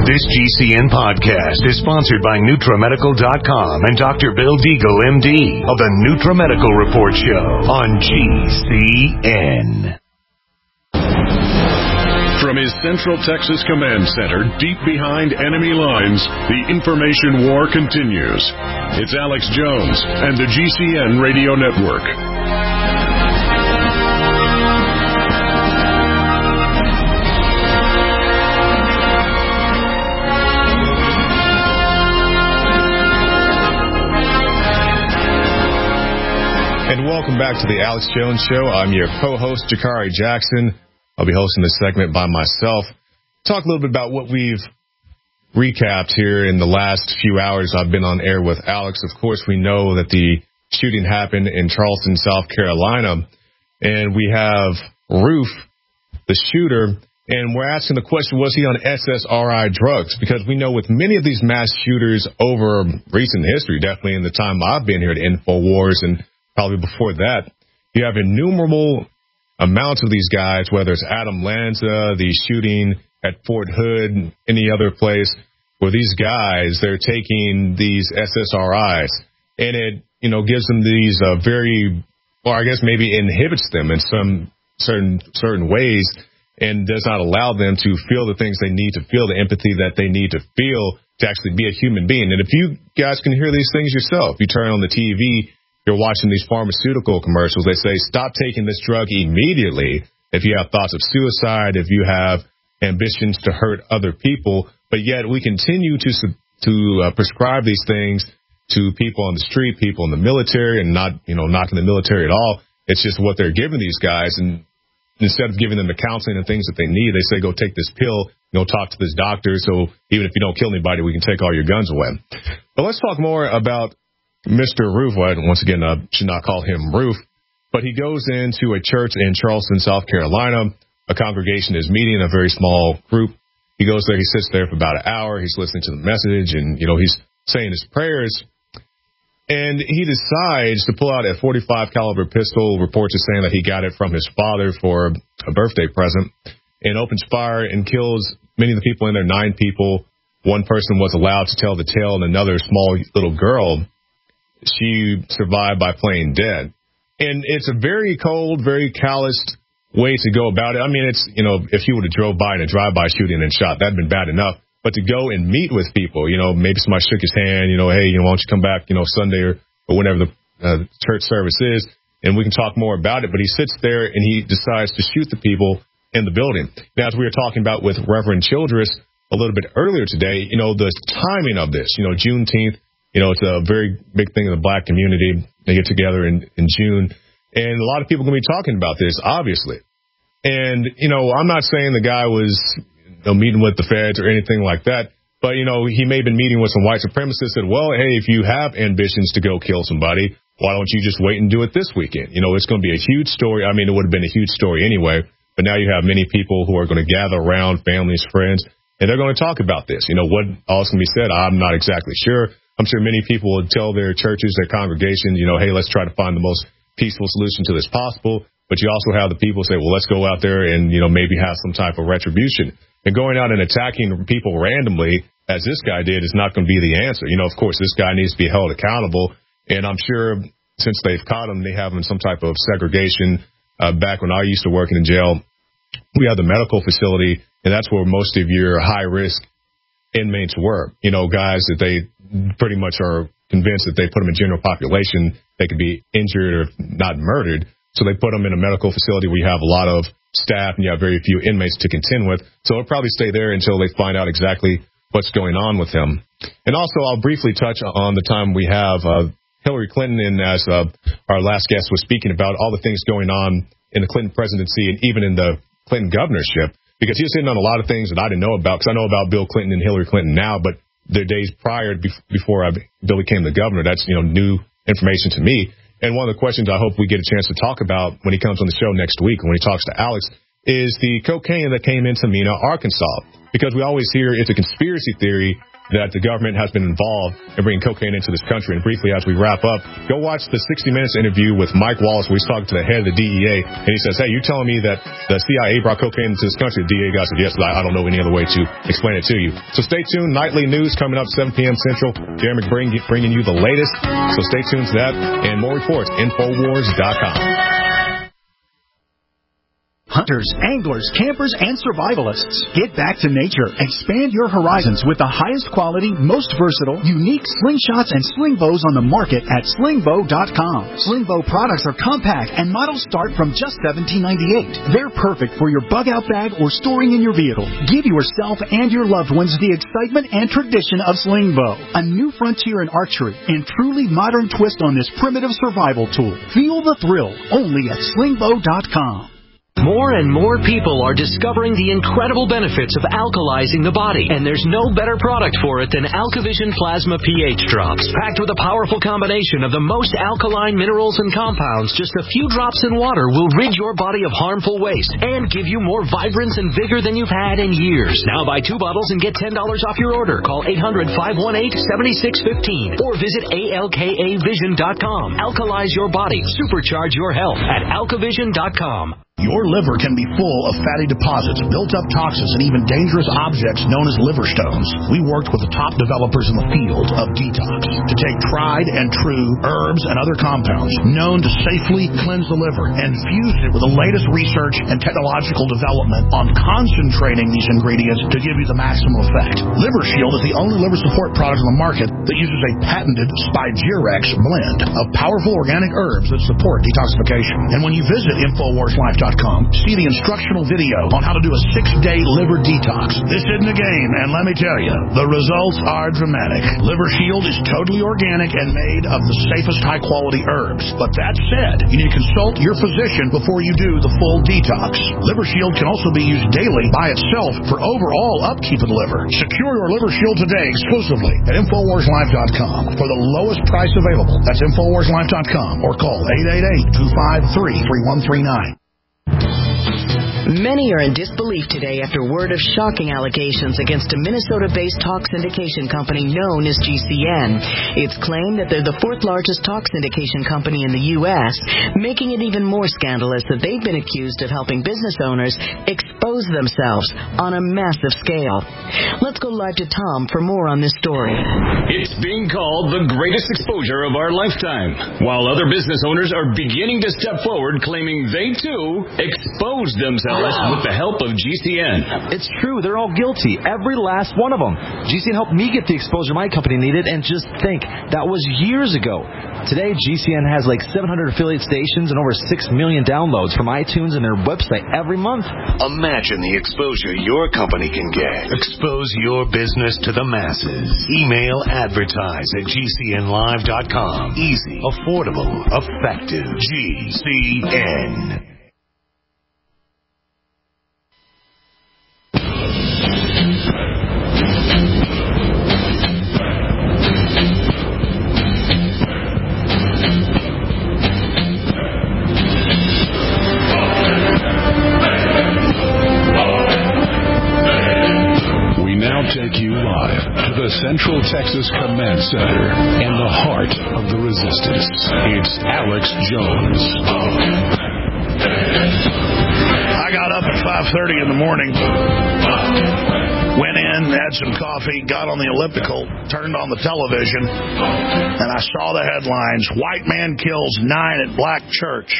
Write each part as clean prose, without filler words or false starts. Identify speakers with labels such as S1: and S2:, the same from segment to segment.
S1: This GCN podcast is sponsored by NutraMedical.com and Dr. Bill Deagle, MD, of the NutraMedical Report Show on GCN.
S2: From his Central Texas Command Center, deep behind enemy lines, the information war continues. It's Alex Jones and the GCN Radio Network.
S3: And welcome back to the Alex Jones Show. I'm your co-host, Jakari Jackson. I'll be hosting this segment by myself. Talk a little bit about what we've recapped here in the last few hours I've been on air with Alex. Of course, we know that the shooting happened in Charleston, South Carolina. And we have Roof, the shooter, and we're asking the question, was he on SSRI drugs? Because we know with many of these mass shooters over recent history, definitely in the time I've been here at InfoWars and probably before that, you have innumerable amounts of these guys, whether it's Adam Lanza, the shooting at Fort Hood, any other place, where these guys, they're taking these SSRIs, and it, gives them these I guess maybe inhibits them in some certain ways and does not allow them to feel the things they need to feel, the empathy that they need to feel to actually be a human being. And if you guys can hear these things yourself, you turn on the TV, you're watching these pharmaceutical commercials, they say, stop taking this drug immediately if you have thoughts of suicide, if you have ambitions to hurt other people. But yet we continue to prescribe these things to people on the street, people in the military, and not, knocking the military at all. It's just what they're giving these guys. And instead of giving them the counseling and things that they need, they say, go take this pill, talk to this doctor. So even if you don't kill anybody, we can take all your guns away. But let's talk more about Mr. Roof. Once again, should not call him Roof, but he goes into a church in Charleston, South Carolina. A congregation is meeting, a very small group. He goes there, he sits there for about an hour. He's listening to the message and, he's saying his prayers. And he decides to pull out a .45 caliber pistol. Reports are saying that he got it from his father for a birthday present, and opens fire and kills many of the people in there, 9 people. One person was allowed to tell the tale, and another small little girl, she survived by playing dead. And it's a very cold, very calloused way to go about it. I mean, it's, if you would have drove by in a drive-by shooting and shot, that'd been bad enough. But to go and meet with people, maybe somebody shook his hand, hey, why don't you come back, Sunday or whenever the church service is, and we can talk more about it. But he sits there and he decides to shoot the people in the building. Now, as we were talking about with Reverend Childress a little bit earlier today, the timing of this, Juneteenth, it's a very big thing in the black community. They get together in June. And a lot of people are going to be talking about this, obviously. And, I'm not saying the guy was meeting with the feds or anything like that. But, he may have been meeting with some white supremacists and said, well, hey, if you have ambitions to go kill somebody, why don't you just wait and do it this weekend? It's going to be a huge story. I mean, it would have been a huge story anyway. But now you have many people who are going to gather around, families, friends, and they're going to talk about this. What else can be said? I'm not exactly sure. I'm sure many people would tell their churches, their congregations, hey, let's try to find the most peaceful solution to this possible. But you also have the people say, well, let's go out there and, maybe have some type of retribution. And going out and attacking people randomly, as this guy did, is not going to be the answer. Of course, this guy needs to be held accountable. And I'm sure since they've caught him, they have him in some type of segregation. Back when I used to work in jail, we had the medical facility, and that's where most of your high-risk inmates were. Guys that they pretty much are convinced that they put them in general population, they could be injured or not murdered. So they put them in a medical facility where you have a lot of staff and you have very few inmates to contend with. So it'll probably stay there until they find out exactly what's going on with him. And also, I'll briefly touch on the time we have Hillary Clinton, and as our last guest was speaking about all the things going on in the Clinton presidency and even in the Clinton governorship, because he was hitting on a lot of things that I didn't know about, because I know about Bill Clinton and Hillary Clinton now, but the days prior, before Bill became the governor, that's, new information to me. And one of the questions I hope we get a chance to talk about when he comes on the show next week, when he talks to Alex, is the cocaine that came into Mena, Arkansas. Because we always hear it's a conspiracy theory that the government has been involved in bringing cocaine into this country. And briefly, as we wrap up, go watch the 60 Minutes interview with Mike Wallace, where he's talking to the head of the DEA, and he says, hey, you're telling me that the CIA brought cocaine into this country? The DEA guy said, yes, I don't know any other way to explain it to you. So stay tuned. Nightly news coming up 7 p.m. Central. Jeremy bringing you the latest. So stay tuned to that and more reports. Infowars.com.
S4: Hunters, anglers, campers, and survivalists. Get back to nature. Expand your horizons with the highest quality, most versatile, unique slingshots and sling bows on the market at slingbow.com. Slingbow products are compact and models start from just $17.98. They're perfect for your bug-out bag or storing in your vehicle. Give yourself and your loved ones the excitement and tradition of Slingbow, a new frontier in archery and truly modern twist on this primitive survival tool. Feel the thrill only at slingbow.com.
S5: More and more people are discovering the incredible benefits of alkalizing the body, and there's no better product for it than AlkaVision Plasma pH Drops. Packed with a powerful combination of the most alkaline minerals and compounds, just a few drops in water will rid your body of harmful waste and give you more vibrance and vigor than you've had in years. Now buy 2 bottles and get $10 off your order. Call 800-518-7615 or visit alkavision.com. Alkalize your body. Supercharge your health at alkavision.com.
S6: Your liver can be full of fatty deposits, built-up toxins, and even dangerous objects known as liver stones. We worked with the top developers in the field of detox to take tried and true herbs and other compounds known to safely cleanse the liver and fuse it with the latest research and technological development on concentrating these ingredients to give you the maximum effect. Liver Shield is the only liver support product on the market that uses a patented Spigirex blend of powerful organic herbs that support detoxification. And when you visit InfoWarsLife.com, see the instructional video on how to do a 6-day liver detox. This isn't a game, and let me tell you, the results are dramatic. Liver Shield is totally organic and made of the safest high-quality herbs. But that said, you need to consult your physician before you do the full detox. Liver Shield can also be used daily by itself for overall upkeep of the liver. Secure your Liver Shield today exclusively at InfoWarsLife.com for the lowest price available. That's InfoWarsLife.com or call 888-253-3139.
S7: Many are in disbelief today after word of shocking allegations against a Minnesota-based talk syndication company known as GCN. It's claimed that they're the 4th largest talk syndication company in the U.S., making it even more scandalous that they've been accused of helping business owners expose themselves on a massive scale. Let's go live to Tom for more on this story.
S8: It's being called the greatest exposure of our lifetime, while other business owners are beginning to step forward claiming they, too, exposed themselves with the help of GCN.
S9: It's true. They're all guilty. Every last one of them. GCN helped me get the exposure my company needed, and just think, that was years ago. Today, GCN has like 700 affiliate stations and over 6 million downloads from iTunes and their website every month.
S1: Imagine the exposure your company can get. Expose your business to the masses. Email advertise@gcnlive.com. Easy, affordable, effective. GCN.
S2: Take you live to the Central Texas Command Center in the heart of the resistance. It's Alex Jones.
S6: I got up at 5:30 in the morning, went in, had some coffee, got on the elliptical, turned on the television, and I saw the headlines, White Man Kills 9 at Black Church.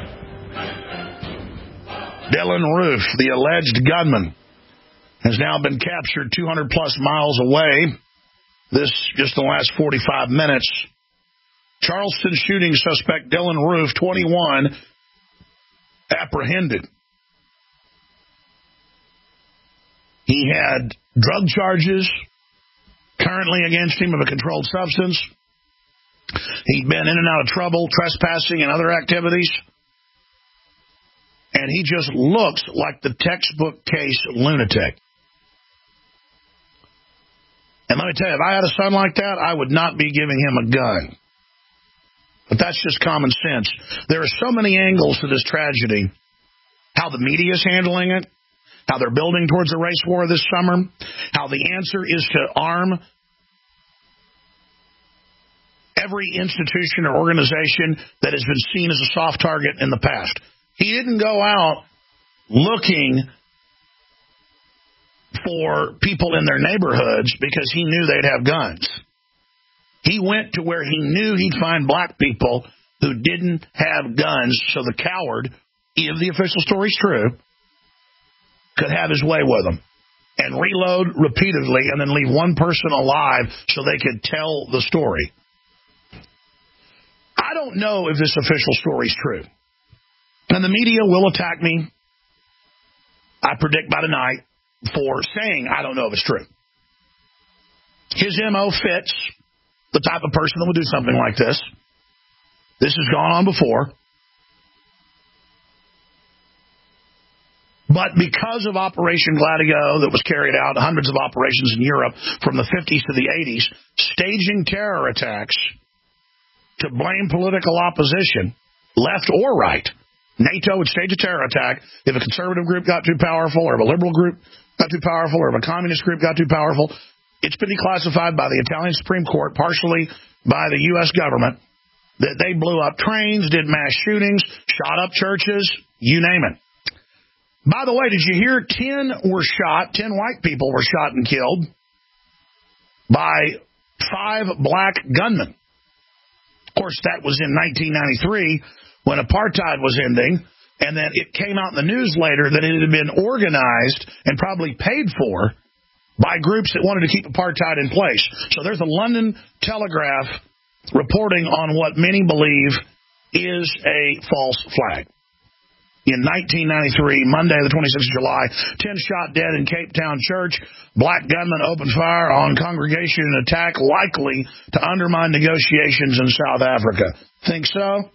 S6: Dylan Roof, the alleged gunman, has now been captured 200-plus miles away. This just in the last 45 minutes. Charleston shooting suspect Dylan Roof, 21, apprehended. He had drug charges currently against him of a controlled substance. He'd been in and out of trouble, trespassing and other activities. And he just looks like the textbook case lunatic. And let me tell you, if I had a son like that, I would not be giving him a gun. But that's just common sense. There are so many angles to this tragedy. How the media is handling it, how they're building towards a race war this summer, how the answer is to arm every institution or organization that has been seen as a soft target in the past. He didn't go out looking for people in their neighborhoods because he knew they'd have guns. He went to where he knew he'd find black people who didn't have guns, so the coward, if the official story's true, could have his way with them and reload repeatedly and then leave one person alive so they could tell the story. I don't know if this official story's true. And the media will attack me, I predict by tonight, for saying I don't know if it's true. His MO fits the type of person that would do something like this. This has gone on before. But because of Operation Gladio that was carried out, hundreds of operations in Europe from the 50s to the 80s, staging terror attacks to blame political opposition, left or right. NATO would stage a terror attack if a conservative group got too powerful or if a liberal group got too powerful or if a communist group got too powerful. It's been declassified by the Italian Supreme Court, partially by the U.S. government, that they blew up trains, did mass shootings, shot up churches, you name it. By the way, did you hear 10 were shot, 10 white people were shot and killed by 5 black gunmen? Of course, that was in 1993 when apartheid was ending, and then it came out in the news later that it had been organized and probably paid for by groups that wanted to keep apartheid in place. So there's a London Telegraph reporting on what many believe is a false flag. In 1993, Monday, the 26th of July, 10 shot dead in Cape Town Church. Black gunmen opened fire on congregation in attack likely to undermine negotiations in South Africa. Think so?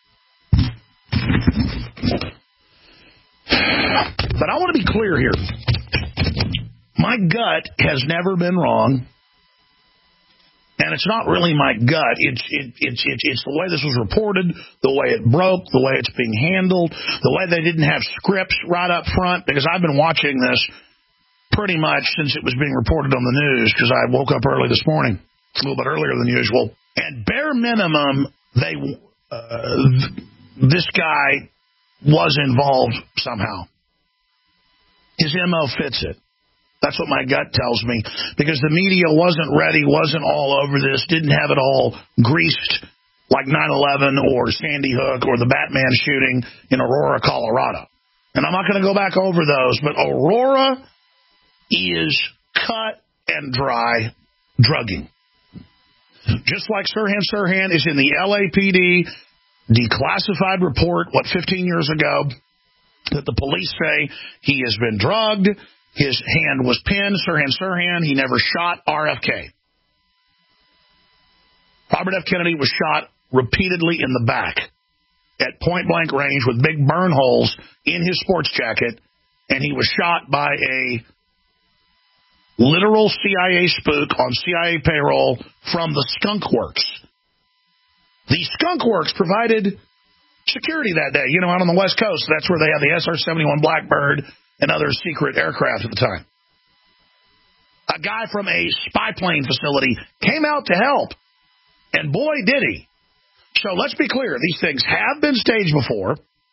S6: But I want to be clear here. My gut has never been wrong. And it's not really my gut. It's the way this was reported, the way it broke, the way it's being handled, the way they didn't have scripts right up front, because I've been watching this pretty much since it was being reported on the news, because I woke up early this morning, a little bit earlier than usual. And bare minimum, this guy was involved somehow. His MO fits it. That's what my gut tells me, because the media wasn't ready, wasn't all over this, didn't have it all greased like 9/11 or Sandy Hook or the Batman shooting in Aurora, Colorado. And I'm not going to go back over those, but Aurora is cut and dry drugging. Just like Sirhan is in the LAPD declassified report, 15 years ago, that the police say he has been drugged. His hand was pinned, Sirhan. He never shot RFK. Robert F. Kennedy was shot repeatedly in the back at point-blank range with big burn holes in his sports jacket, and he was shot by a literal CIA spook on CIA payroll from the Skunk Works. The Skunk Works provided security that day, out on the West Coast. That's where they had the SR-71 Blackbird and other secret aircraft at the time. A guy from a spy plane facility came out to help, and boy, did he. So let's be clear. These things have been staged before,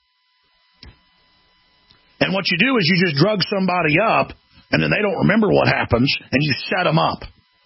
S6: and what you do is you just drug somebody up, and then they don't remember what happens, and you set them up.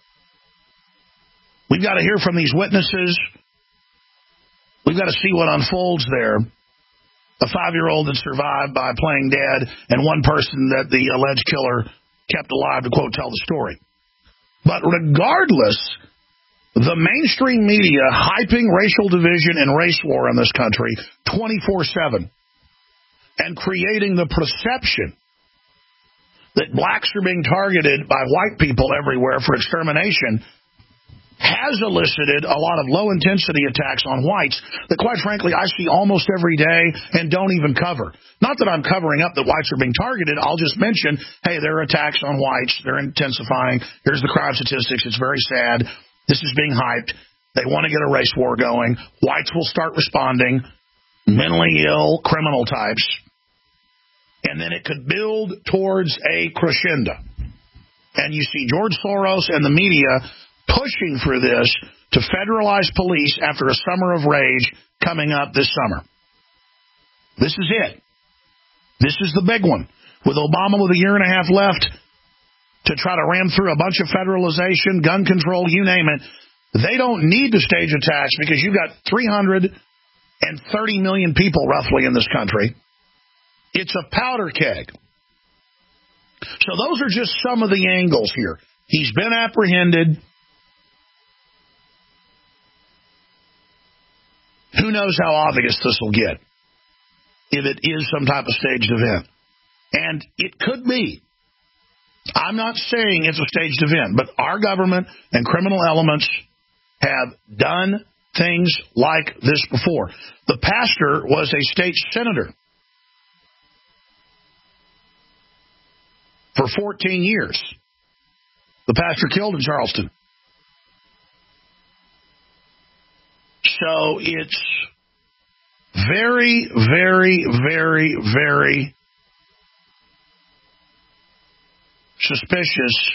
S6: We've got to hear from these witnesses. We've got to see what unfolds there. A 5-year-old that survived by playing dead, and one person that the alleged killer kept alive to, quote, tell the story. But regardless, the mainstream media hyping racial division and race war in this country 24/7 and creating the perception that blacks are being targeted by white people everywhere for extermination has elicited a lot of low-intensity attacks on whites that, quite frankly, I see almost every day and don't even cover. Not that I'm covering up that whites are being targeted. I'll just mention, hey, there are attacks on whites. They're intensifying. Here's the crime statistics. It's very sad. This is being hyped. They want to get a race war going. Whites will start responding, mentally ill, criminal types, and then it could build towards a crescendo. And you see George Soros and the media pushing for this to federalize police after a summer of rage coming up this summer. This is it. This is the big one. With Obama with a year and a half left to try to ram through a bunch of federalization, gun control, you name it, they don't need to stage attacks because you've got 330 million people roughly in this country. It's a powder keg. So those are just some of the angles here. He's been apprehended. Who knows how obvious this will get if it is some type of staged event. And it could be. I'm not saying it's a staged event, but our government and criminal elements have done things like this before. The pastor was a state senator for 14 years. The pastor killed in Charleston. So it's very, very, very, very suspicious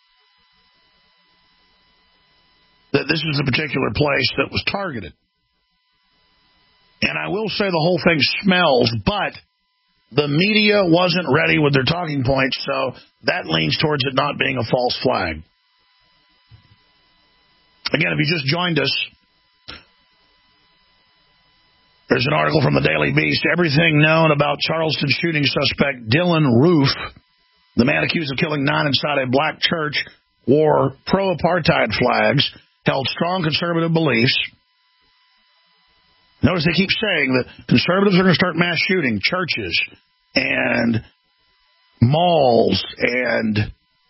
S6: that this is a particular place that was targeted. And I will say the whole thing smells, but the media wasn't ready with their talking points, so that leans towards it not being a false flag. Again, if you just joined us, there's an article from the Daily Beast. Everything known about Charleston shooting suspect Dylan Roof, the man accused of killing 9 inside a black church, wore pro-apartheid flags, held strong conservative beliefs. Notice they keep saying that conservatives are going to start mass shooting churches and malls and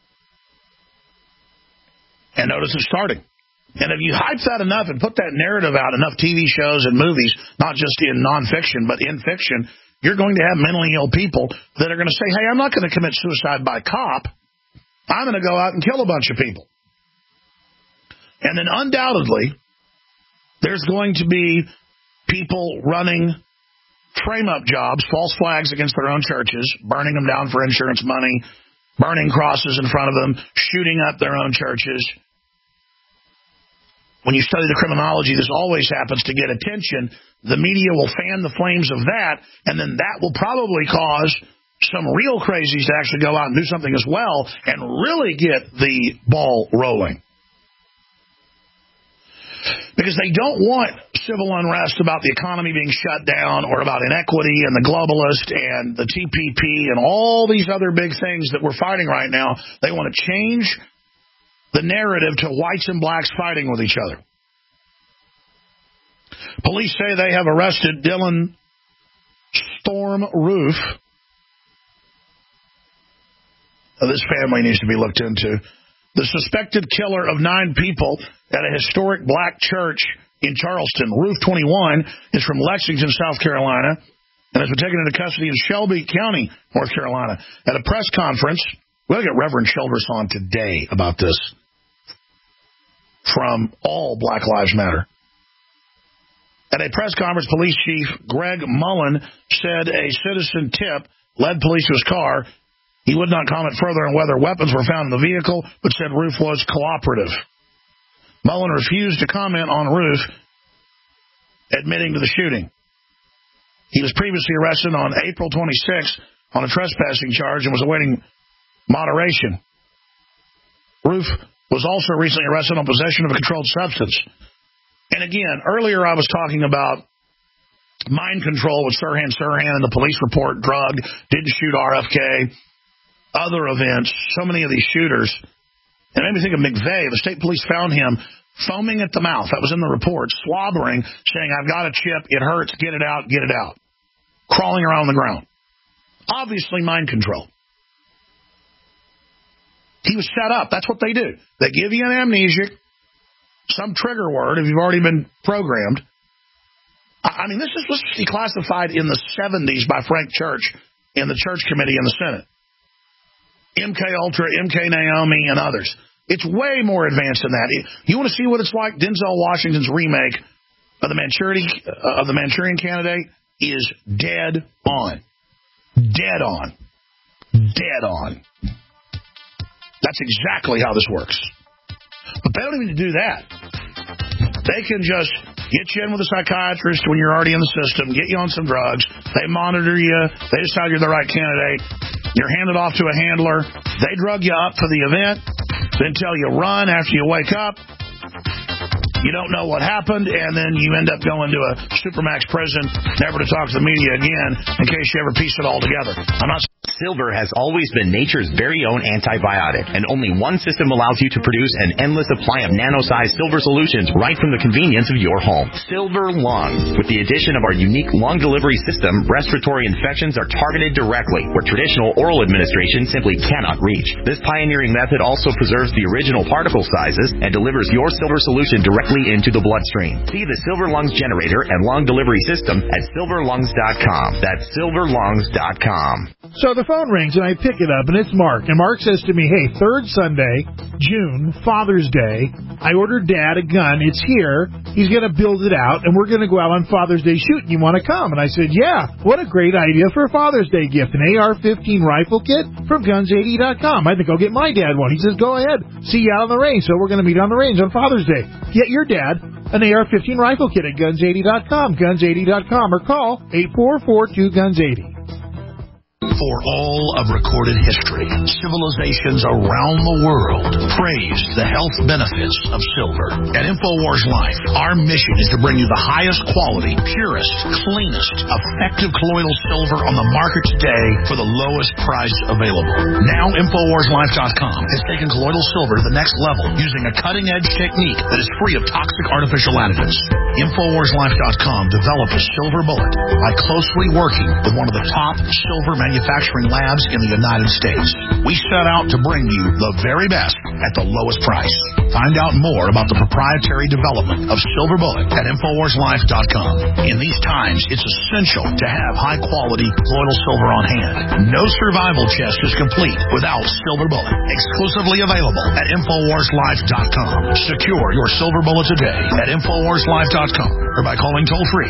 S6: notice it's starting. And if you hype that enough and put that narrative out, enough TV shows and movies, not just in nonfiction, but in fiction, you're going to have mentally ill people that are going to say, hey, I'm not going to commit suicide by cop. I'm going to go out and kill a bunch of people. And then undoubtedly, there's going to be people running frame-up jobs, false flags against their own churches, burning them down for insurance money, burning crosses in front of them, shooting up their own churches. When you study the criminology, this always happens to get attention. The media will fan the flames of that, and then that will probably cause some real crazies to actually go out and do something as well and really get the ball rolling. Because they don't want civil unrest about the economy being shut down or about inequity and the globalist and the TPP and all these other big things that we're fighting right now. They want to change the narrative to whites and blacks fighting with each other. Police say they have arrested Dylan Storm Roof. This family needs to be looked into. The suspected killer of 9 people at a historic black church in Charleston, Roof 21, is from Lexington, South Carolina, and has been taken into custody in Shelby County, North Carolina. At a press conference, we'll get Reverend Childress on today about this from all Black Lives Matter. At a press conference, Police Chief Greg Mullen said a citizen tip led police to his car. He would not comment further on whether weapons were found in the vehicle, but said Roof was cooperative. Mullen refused to comment on Roof admitting to the shooting. He was previously arrested on April 26th on a trespassing charge and was awaiting moderation. Roof was also recently arrested on possession of a controlled substance. And again, earlier I was talking about mind control with Sirhan and the police report, drugged, didn't shoot RFK, other events, so many of these shooters. It made me think of McVeigh. The state police found him foaming at the mouth. That was in the report, slobbering, saying, I've got a chip, it hurts, get it out, crawling around the ground. Obviously mind control. He was set up. That's what they do. They give you an amnesic, some trigger word if you've already been programmed. I mean, this was declassified in the 70s by Frank Church in the Church Committee in the Senate. MK Ultra, MK Naomi, and others. It's way more advanced than that. You want to see what it's like? Denzel Washington's remake of the Manchurian Candidate is dead on. Dead on. Dead on. That's exactly how this works. The They don't even do that. They can just get you in with a psychiatrist when you're already in the system, get you on some drugs. They monitor you. They decide you're the right candidate. You're handed off to a handler. They drug you up for the event, then tell you run after you wake up. You don't know what happened, and then you end up going to a Supermax prison, never to talk to the media again, in case you ever piece it all together. I'm not.
S10: Silver has always been nature's very own antibiotic, and only one system allows you to produce an endless supply of nano-sized silver solutions right from the convenience of your home. Silver Lungs. With the addition of our unique lung delivery system, respiratory infections are targeted directly, where traditional oral administration simply cannot reach. This pioneering method also preserves the original particle sizes and delivers your silver solution directly into the bloodstream. See the Silver Lungs generator and lung delivery system at silverlungs.com. That's silverlungs.com.
S11: So the phone rings, and I pick it up, and it's Mark. And Mark says to me, hey, 3rd Sunday, June, Father's Day, I ordered Dad a gun. It's here. He's going to build it out, and we're going to go out on Father's Day shooting. You want to come? And I said, yeah, what a great idea for a Father's Day gift, an AR-15 rifle kit from Guns80.com. I think I'll get my dad one. He says, go ahead. See you out on the range. So we're going to meet on the range on Father's Day. Get your dad an AR-15 rifle kit at Guns80.com, Guns80.com, or call 844-2-GUNS80.
S6: For all of recorded history, civilizations around the world praised the health benefits of silver. At InfoWars Life, our mission is to bring you the highest quality, purest, cleanest, effective colloidal silver on the market today for the lowest price available. Now, InfoWarsLife.com has taken colloidal silver to the next level using a cutting-edge technique that is free of toxic artificial additives. InfoWarsLife.com developed a silver bullet by closely working with one of the top silver manufacturing labs in the United States. We set out to bring you the very best at the lowest price. Find out more about the proprietary development of Silver Bullet at InfoWarsLife.com. In these times, it's essential to have high-quality colloidal silver on hand. No survival chest is complete without Silver Bullet. Exclusively available at InfoWarsLife.com. Secure your Silver Bullet today at InfoWarsLife.com or by calling toll-free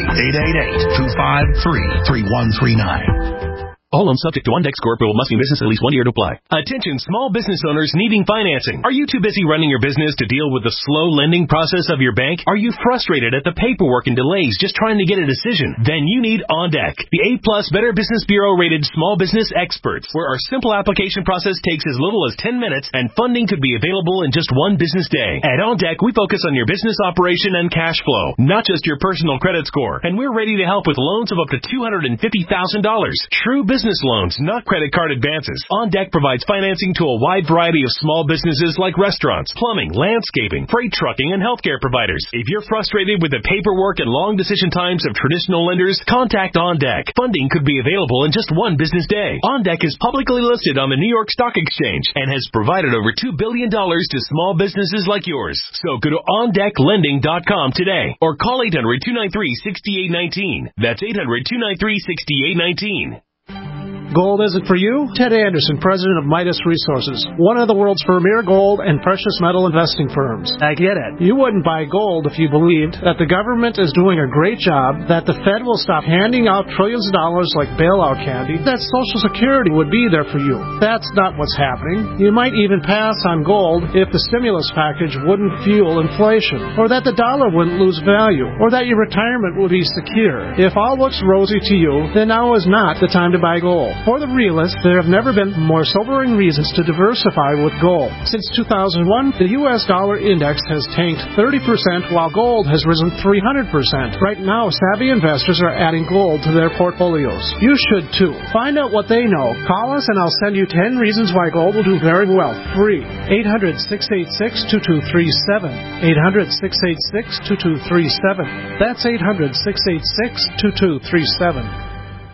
S6: 888-253-3139.
S12: All loans subject to OnDeck score approval must be in business at least 1 year to apply. Attention small business owners needing financing. Are you too busy running your business to deal with the slow lending process of your bank? Are you frustrated at the paperwork and delays just trying to get a decision? Then you need OnDeck, the A-plus Better Business Bureau rated small business experts, where our simple application process takes as little as 10 minutes and funding could be available in just 1 business day. At OnDeck, we focus on your business operation and cash flow, not just your personal credit score. And we're ready to help with loans of up to $250,000. True business loans, not credit card advances. OnDeck provides financing to a wide variety of small businesses like restaurants, plumbing, landscaping, freight trucking, and healthcare providers. If you're frustrated with the paperwork and long decision times of traditional lenders, contact OnDeck. Funding could be available in just 1 business day. OnDeck is publicly listed on the New York Stock Exchange and has provided over $2 billion to small businesses like yours. So go to OnDeckLending.com today or call 800-293-6819. That's 800-293-6819.
S13: Gold isn't for you? Ted Anderson, president of Midas Resources, one of the world's premier gold and precious metal investing firms. I get it. You wouldn't buy gold if you believed that the government is doing a great job, that the Fed will stop handing out trillions of dollars like bailout candy, that Social Security would be there for you. That's not what's happening. You might even pass on gold if the stimulus package wouldn't fuel inflation, or that the dollar wouldn't lose value, or that your retirement would be secure. If all looks rosy to you, then now is not the time to buy gold. For the realists, there have never been more sobering reasons to diversify with gold. Since 2001, the U.S. dollar index has tanked 30%, while gold has risen 300%. Right now, savvy investors are adding gold to their portfolios. You should too. Find out what they know. Call us and I'll send you 10 reasons why gold will do very well. Free. 800-686-2237. 800-686-2237. That's 800-686-2237.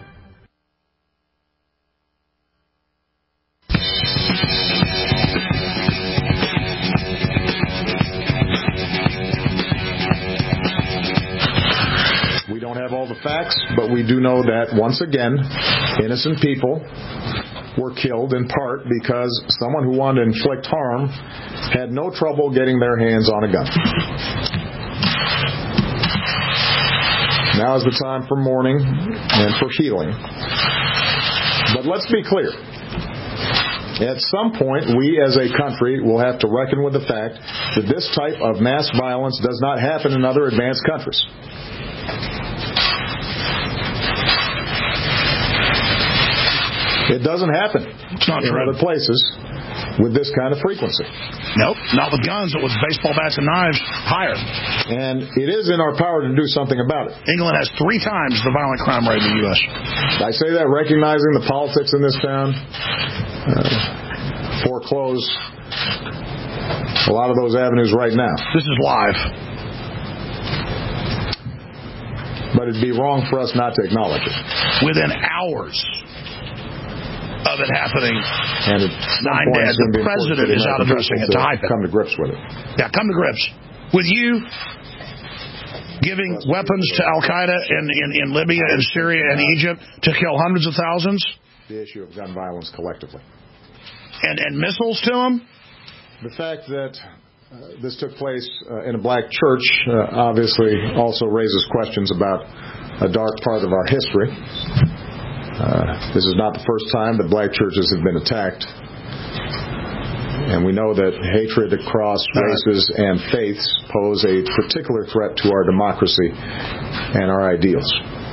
S14: Facts, but we do know that once again, innocent people were killed in part because someone who wanted to inflict harm had no trouble getting their hands on a gun. Now is the time for mourning and for healing. But let's be clear. At some point, we as a country will have to reckon with the fact that this type of mass violence does not happen in other advanced countries. It doesn't happen in other places with this kind of frequency.
S6: Nope, not with guns, but with baseball bats and knives, higher.
S14: And it is in our power to do something about it.
S6: England has 3 times the violent crime rate in the U.S.
S14: I say that recognizing the politics in this town foreclose a lot of those avenues right now.
S6: This is live.
S14: But it'd be wrong for us not to acknowledge it.
S6: Within hours of it happening,
S14: and
S6: 9 dead. The president is out addressing it to hype it.
S14: Come to grips with it.
S6: Yeah, come to grips. With you giving weapons to Al-Qaeda in Libya and Syria and Egypt to kill hundreds of thousands.
S14: The issue of gun violence collectively.
S6: And missiles to them.
S14: The fact that this took place in a black church obviously also raises questions about a dark part of our history. This is not the first time that black churches have been attacked. And we know that hatred across races and faiths pose a particular threat to our democracy and our ideals.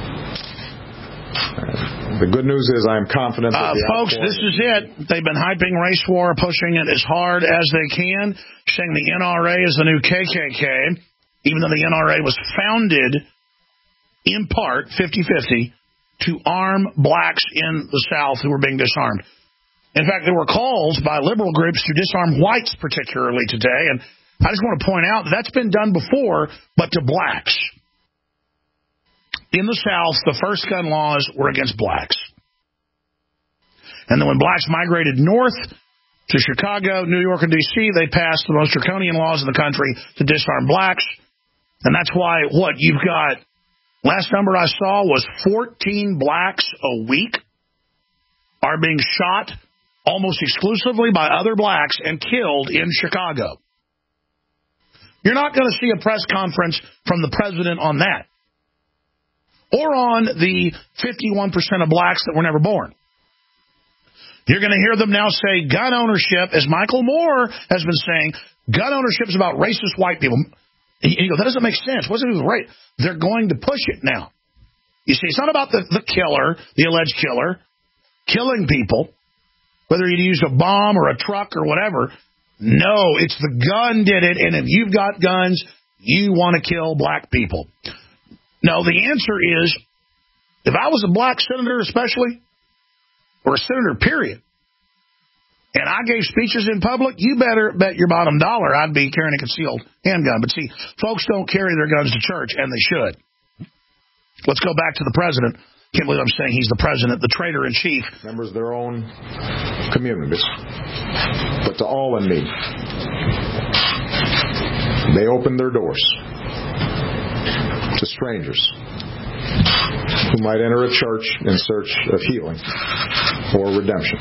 S14: The good news is I'm confident that
S6: folks, this is it. They've been hyping race war, pushing it as hard as they can, saying the NRA is the new KKK, even though the NRA was founded in part 50-50 to arm blacks in the South who were being disarmed. In fact, there were calls by liberal groups to disarm whites particularly today, and I just want to point out that that's been done before, but to blacks. In the South, the first gun laws were against blacks. And then when blacks migrated north to Chicago, New York, and D.C., they passed the most draconian laws in the country to disarm blacks. And that's why, you've got, last number I saw was 14 blacks a week are being shot almost exclusively by other blacks and killed in Chicago. You're not going to see a press conference from the president on that. Or on the 51% of blacks that were never born. You're going to hear them now say gun ownership, as Michael Moore has been saying, gun ownership is about racist white people. And you go, that doesn't make sense. What's it do with race? They're going to push it now. You see, it's not about the killer, the alleged killer, killing people, whether you used a bomb or a truck or whatever. No, it's the gun did it, and if you've got guns, you want to kill black people. No, the answer is, if I was a black senator especially, or a senator period, and I gave speeches in public, you better bet your bottom dollar I'd be carrying a concealed handgun. But see, folks don't carry their guns to church, and they should. Let's go back to the president. Can't believe I'm saying he's the president, the traitor-in-chief.
S14: Members of their own communities, but to all in need. They opened their doors to strangers who might enter a church in search of healing or redemption.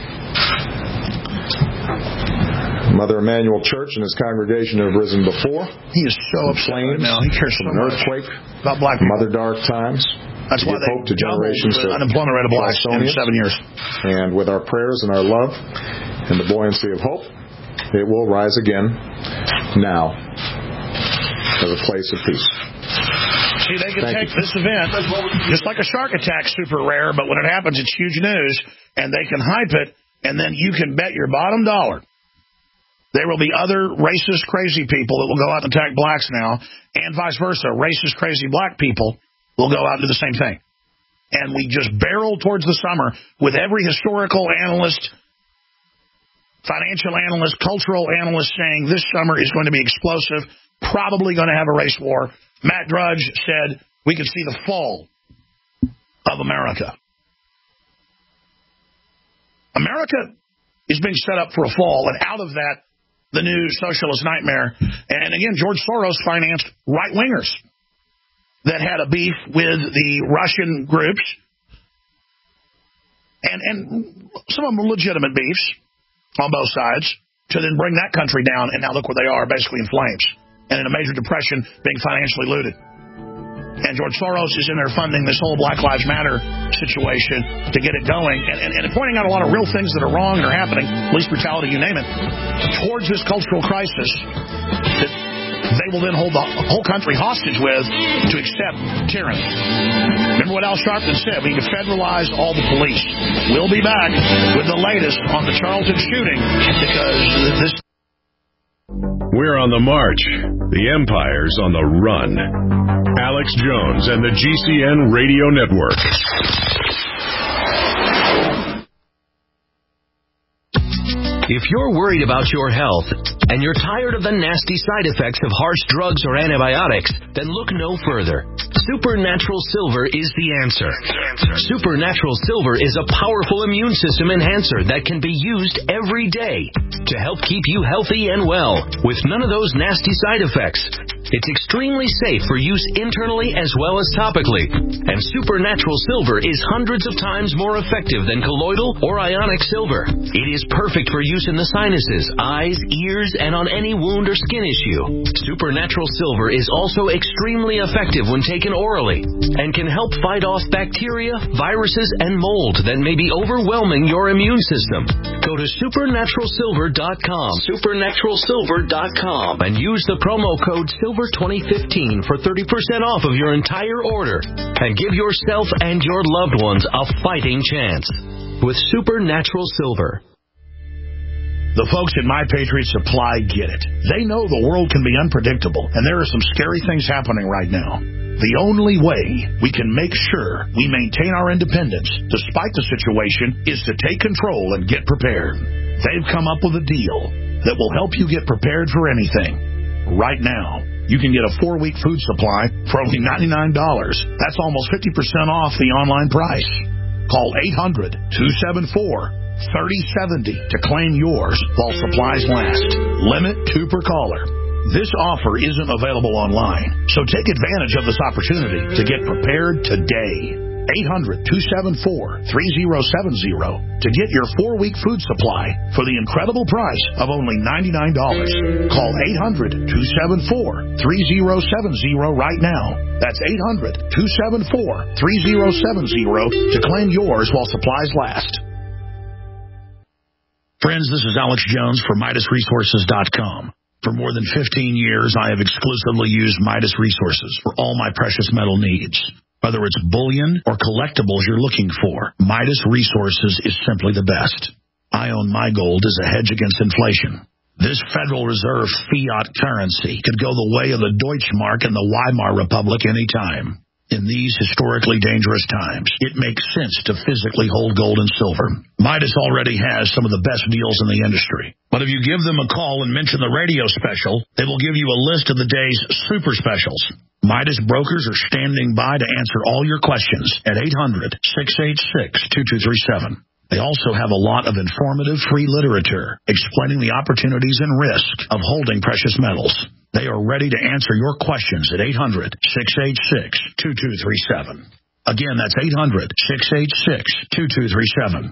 S14: Mother Emanuel Church and his congregation have risen before.
S6: He is so upset right now. He cares so much
S14: earthquake,
S6: about black people.
S14: Mother dark times.
S6: That's why they
S14: hope to generations
S6: the unemployment rate of blacks in 7 years.
S14: And with our prayers and our love and the buoyancy of hope, it will rise again now as a place of peace.
S6: See, they can take this event, just like a shark attack, super rare, but when it happens, it's huge news, and they can hype it, and then you can bet your bottom dollar there will be other racist, crazy people that will go out and attack blacks now, and vice versa. Racist, crazy black people will go out and do the same thing. And we just barrel towards the summer with every historical analyst, financial analyst, cultural analyst saying this summer is going to be explosive, probably going to have a race war. Matt Drudge said we could see the fall of America. America is being set up for a fall, and out of that, the new socialist nightmare. And again, George Soros financed right-wingers that had a beef with the Russian groups, and some of them were legitimate beefs on both sides, to then bring that country down, and now look where they are, basically in flames, and in a major depression, being financially looted. And George Soros is in there funding this whole Black Lives Matter situation to get it going and pointing out a lot of real things that are wrong and are happening, police brutality, you name it, towards this cultural crisis that they will then hold the whole country hostage with to accept tyranny. Remember what Al Sharpton said, we need to federalize all the police. We'll be back with the latest on the Charlton shooting because this...
S2: We're on the march. The empire's on the run. Alex Jones and the GCN Radio Network.
S5: If you're worried about your health and you're tired of the nasty side effects of harsh drugs or antibiotics, then look no further. Supernatural Silver is the answer. Supernatural Silver is a powerful immune system enhancer that can be used every day to help keep you healthy and well with none of those nasty side effects. It's extremely safe for use internally as well as topically. And Supernatural Silver is hundreds of times more effective than colloidal or ionic silver. It is perfect for use in the sinuses, eyes, ears, and on any wound or skin issue. Supernatural Silver is also extremely effective when taken orally and can help fight off bacteria, viruses, and mold that may be overwhelming your immune system. Go to supernaturalsilver.com, supernaturalsilver.com, and use the promo code SILVER2015 for 30% off of your entire order and give yourself and your loved ones a fighting chance with Supernatural Silver.
S6: The folks at My Patriot Supply get it. They know the world can be unpredictable, and there are some scary things happening right now. The only way we can make sure we maintain our independence, despite the situation, is to take control and get prepared. They've come up with a deal that will help you get prepared for anything. Right now, you can get a 4-week food supply for only $99. That's almost 50% off the online price. Call 800-274-3070 to claim yours while supplies last. Limit 2 per caller. This offer isn't available online, so take advantage of this opportunity to get prepared today. 800-274-3070 to get your 4-week food supply for the incredible price of only $99. Call 800-274-3070 right now. That's 800-274-3070 to claim yours while supplies last. Friends, this is Alex Jones for MidasResources.com. For more than 15 years, I have exclusively used Midas Resources for all my precious metal needs. Whether it's bullion or collectibles you're looking for, Midas Resources is simply the best. I own my gold as a hedge against inflation. This Federal Reserve fiat currency could go the way of the Deutschmark and the Weimar Republic anytime. In these historically dangerous times, it makes sense to physically hold gold and silver. Midas already has some of the best deals in the industry. But if you give them a call and mention the radio special, they will give you a list of the day's super specials. Midas brokers are standing by to answer all your questions at 800-686-2237. They also have a lot of informative free literature explaining the opportunities and risk of holding precious metals. They are ready to answer your questions at 800-686-2237. Again, that's 800-686-2237.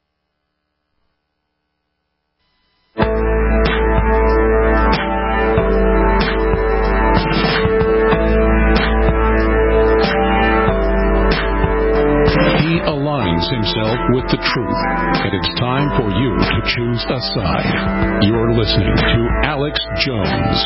S15: Himself with the truth, and it's time for you to choose a side. You're listening to Alex Jones.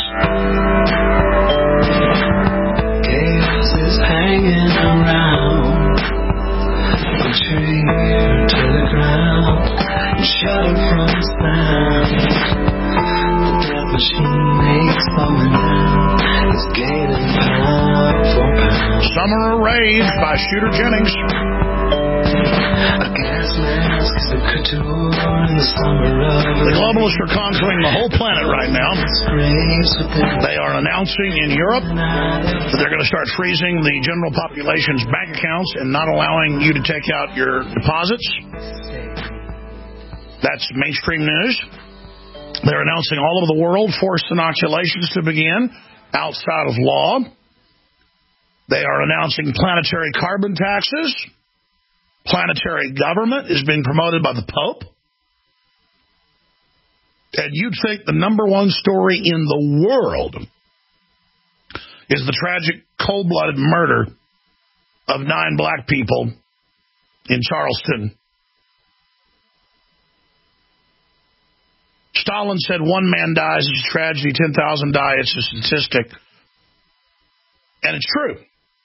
S16: Chaos is hanging around, put your ear to the ground, shut up from the sound. The death machine makes slowing down, it's gaining pound for pound.
S6: Summer Rage by Shooter Jennings. The globalists are conquering the whole planet right now. They are announcing in Europe that they're going to start freezing the general population's bank accounts and not allowing you to take out your deposits. That's mainstream news. They're announcing all over the world forced inoculations to begin outside of law. They are announcing planetary carbon taxes. Planetary government is being promoted by the Pope. And you'd think the number one story in the world is the tragic cold-blooded murder of 9 black people in Charleston. Stalin said 1 man dies, it's a tragedy, 10,000 die, it's a statistic. And it's true.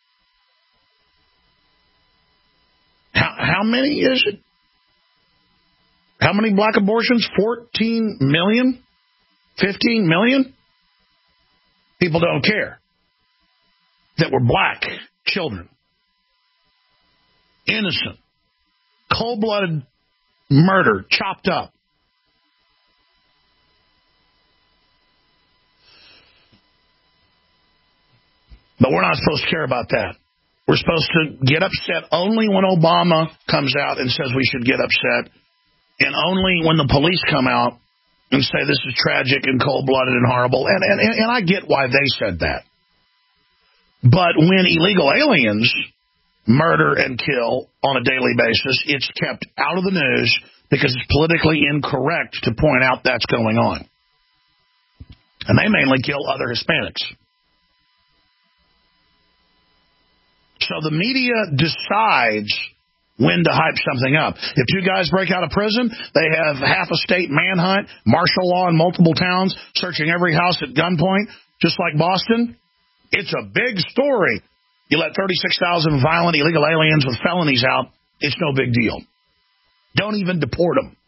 S6: How many is it? How many black abortions? 14 million? 15 million? People don't care that were black children. Innocent. Cold-blooded murder, chopped up. But we're not supposed to care about that. We're supposed to get upset only when Obama comes out and says we should get upset, and only when the police come out and say this is tragic and cold-blooded and horrible. And I get why they said that. But when illegal aliens murder and kill on a daily basis, it's kept out of the news because it's politically incorrect to point out that's going on. And they mainly kill other Hispanics. So the media decides when to hype something up. If 2 guys break out of prison, they have half a state manhunt, martial law in multiple towns, searching every house at gunpoint, just like Boston. It's a big story. You let 36,000 violent illegal aliens with felonies out, it's no big deal. Don't even deport them.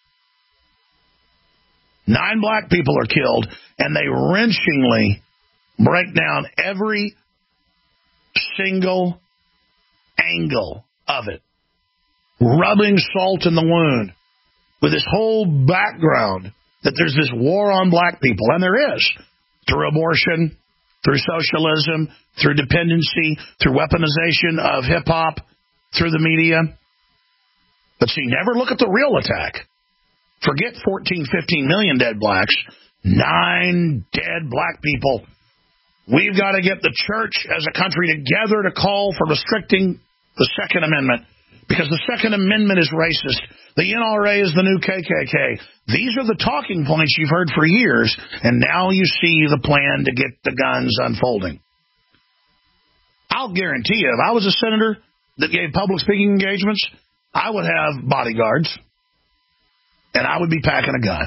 S6: 9 black people are killed, and they wrenchingly break down every single angle of it, rubbing salt in the wound with this whole background that there's this war on black people, and there is, through abortion, through socialism, through dependency, through weaponization of hip-hop, through the media. But see, never look at the real attack. Forget 14, 15 million dead blacks, 9 dead black people. We've got to get the church as a country together to call for restricting the Second Amendment, because the Second Amendment is racist. The NRA is the new KKK. These are the talking points you've heard for years, and now you see the plan to get the guns unfolding. I'll guarantee you, if I was a senator that gave public speaking engagements, I would have bodyguards, and I would be packing a gun.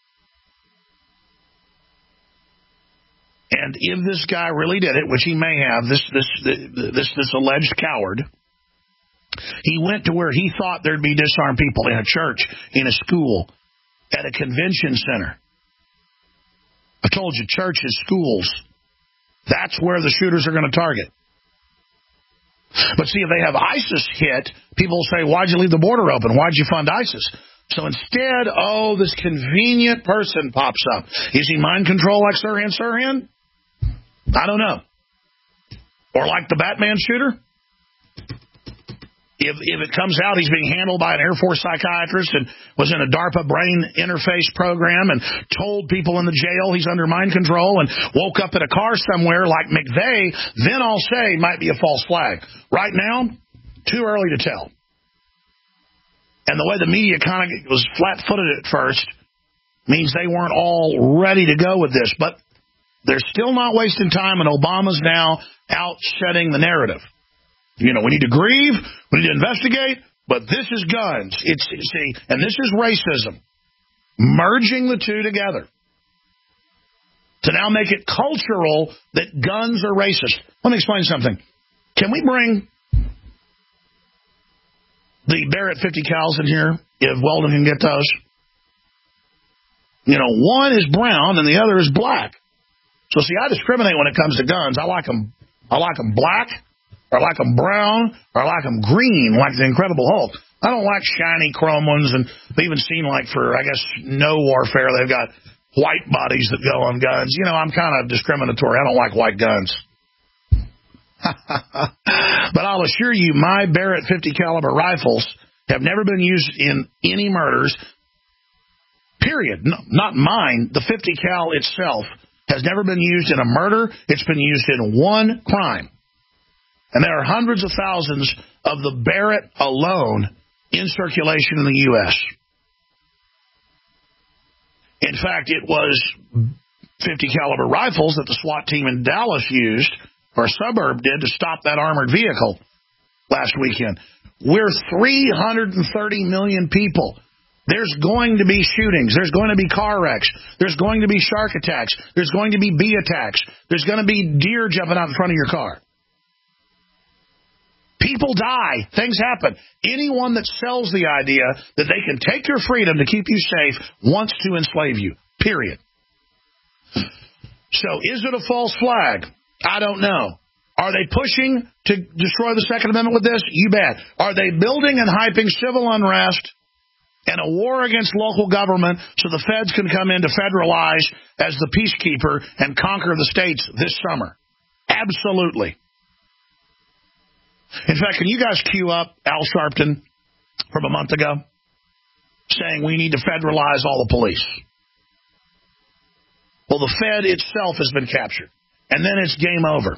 S6: And if this guy really did it, which he may have, this alleged coward, he went to where he thought there'd be disarmed people, in a church, in a school, at a convention center. I told you, churches, schools, that's where the shooters are going to target. But see, if they have ISIS hit, people will say, why'd you leave the border open? Why'd you fund ISIS? So instead, this convenient person pops up. Is he mind control like Sirhan Sirhan? I don't know. Or like the Batman shooter? If it comes out he's being handled by an Air Force psychiatrist and was in a DARPA brain interface program and told people in the jail he's under mind control and woke up in a car somewhere like McVeigh, then I'll say might be a false flag. Right now, too early to tell. And the way the media kind of was flat-footed at first means they weren't all ready to go with this. But they're still not wasting time, and Obama's now out setting the narrative. You know, we need to grieve, we need to investigate, but this is guns. And this is racism. Merging the two together to now make it cultural that guns are racist. Let me explain something. Can we bring the Barrett 50 cals in here, if Weldon can get those? You know, one is brown and the other is black. So, see, I discriminate when it comes to guns. I like them black, or I like them brown, or I like them green, like the Incredible Hulk. I don't like shiny chrome ones, and I've even seen, like, for, I guess, no warfare, they've got white bodies that go on guns. You know, I'm kind of discriminatory. I don't like white guns. But I'll assure you, my Barrett 50 caliber rifles have never been used in any murders, period. No, not mine. The 50 cal itself has never been used in a murder. It's been used in one crime. And there are hundreds of thousands of the Barrett alone in circulation in the U.S. In fact, it was 50 caliber rifles that the SWAT team in Dallas used or a suburb did to stop that armored vehicle last weekend. We're 330 million people. There's going to be shootings. There's going to be car wrecks. There's going to be shark attacks. There's going to be bee attacks. There's going to be deer jumping out in front of your car. People die. Things happen. Anyone that sells the idea that they can take your freedom to keep you safe wants to enslave you. Period. So is it a false flag? I don't know. Are they pushing to destroy the Second Amendment with this? You bet. Are they building and hyping civil unrest and a war against local government so the feds can come in to federalize as the peacekeeper and conquer the states this summer? Absolutely. In fact, can you guys cue up Al Sharpton from a month ago saying we need to federalize all the police? Well, the Fed itself has been captured, and then it's game over.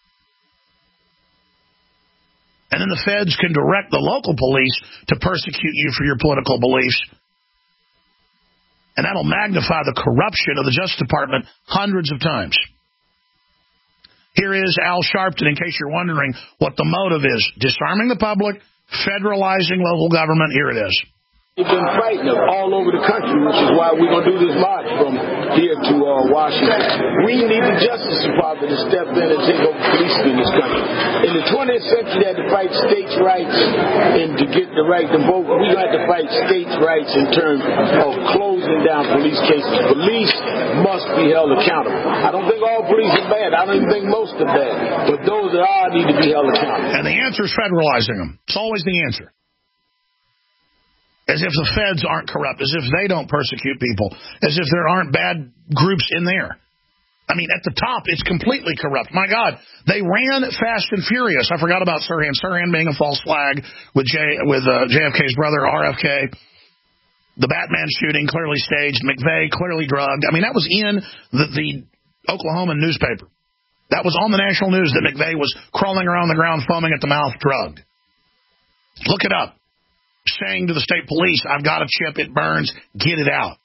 S6: And then the feds can direct the local police to persecute you for your political beliefs. And that'll magnify the corruption of the Justice Department hundreds of times. Here is Al Sharpton, in case you're wondering what the motive is. Disarming the public, federalizing local government. Here it is.
S17: We've been fighting them all over the country, which is why we're going to do this march from here to Washington. We need the Justice Department to step in and take over policing in this country. In the 20th century, they had to fight states' rights and to get the right to vote. We're going to have to fight states' rights in terms of closing down police cases. Police must be held accountable. I don't think all police are bad. I don't even think most are bad. But those that are need to be held accountable.
S6: And the answer is federalizing them. It's always the answer. As if the feds aren't corrupt, as if they don't persecute people, as if there aren't bad groups in there. I mean, at the top, it's completely corrupt. My God, they ran fast and furious. I forgot about Sirhan. Sirhan being a false flag with JFK's brother, RFK. The Batman shooting, clearly staged. McVeigh, clearly drugged. I mean, that was in the Oklahoma newspaper. That was on the national news that McVeigh was crawling around the ground, foaming at the mouth, drugged. Look it up. Saying to the state police, I've got a chip, it burns, get it out.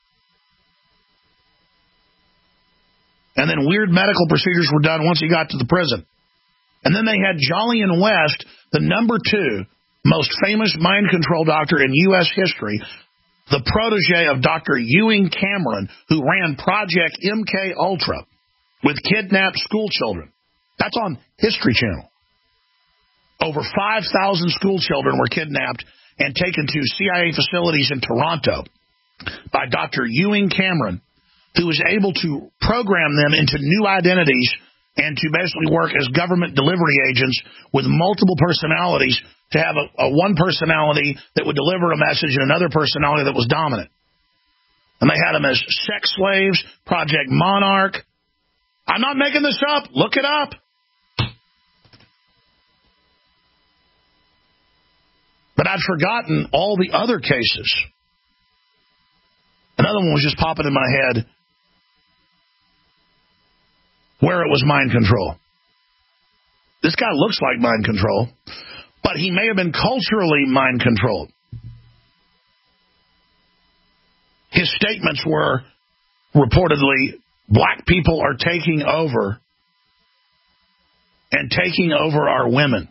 S6: And then weird medical procedures were done once he got to the prison. And then they had Jolyon West, the number 2 most famous mind control doctor in U.S. history, the protege of Dr. Ewing Cameron, who ran Project MK Ultra with kidnapped school children. That's on History Channel. Over 5,000 school children were kidnapped and taken to CIA facilities in Toronto by Dr. Ewing Cameron, who was able to program them into new identities and to basically work as government delivery agents with multiple personalities to have a one personality that would deliver a message and another personality that was dominant. And they had them as sex slaves, Project Monarch. I'm not making this up. Look it up. But I'd forgotten all the other cases. Another one was just popping in my head where it was mind control. This guy looks like mind control, but he may have been culturally mind controlled. His statements were reportedly, black people are taking over and taking over our women.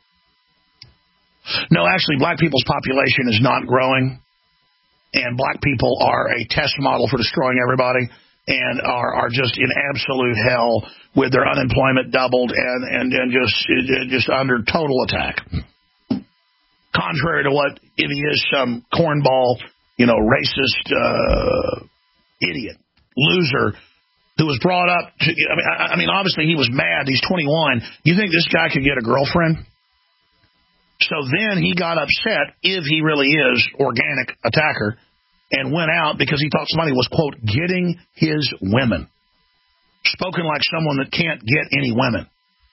S6: No, actually, black people's population is not growing, and black people are a test model for destroying everybody and are just in absolute hell with their unemployment doubled and just under total attack. Contrary to what if he is some cornball, racist idiot, loser who was brought up to, I mean, obviously he was mad. He's 21. You think this guy could get a girlfriend? So then he got upset, if he really is organic attacker, and went out because he thought somebody was, quote, getting his women. Spoken like someone that can't get any women.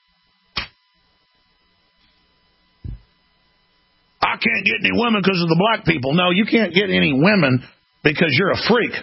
S6: I can't get any women because of the black people. No, you can't get any women because you're a freak.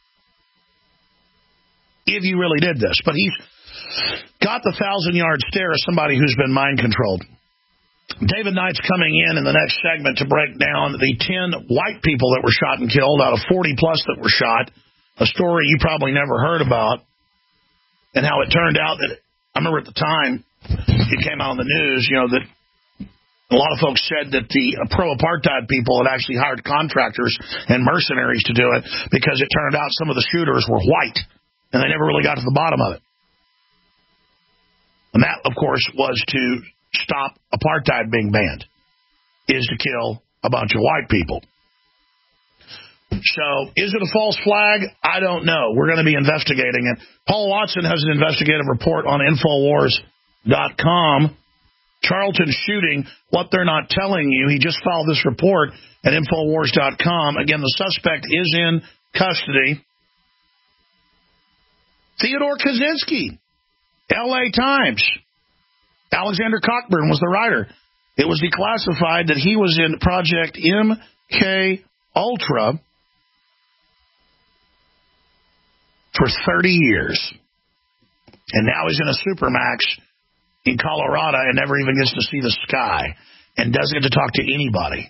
S6: If you really did this. But he's got the 1,000-yard stare of somebody who's been mind controlled. David Knight's coming in the next segment to break down the 10 white people that were shot and killed out of 40-plus that were shot, a story you probably never heard about, and how it turned out that I remember at the time it came out on the news, that a lot of folks said that the pro-apartheid people had actually hired contractors and mercenaries to do it because it turned out some of the shooters were white, and they never really got to the bottom of it. And that, of course, was to stop apartheid being banned, is to kill a bunch of white people. So, is it a false flag? I don't know. We're going to be investigating it. Paul Watson has an investigative report on Infowars.com. Charlton shooting, what they're not telling you. He just filed this report at Infowars.com. Again, the suspect is in custody. Theodore Kaczynski, L.A. Times. Alexander Cockburn was the writer. It was declassified that he was in Project MK Ultra for 30 years. And now he's in a supermax in Colorado and never even gets to see the sky and doesn't get to talk to anybody.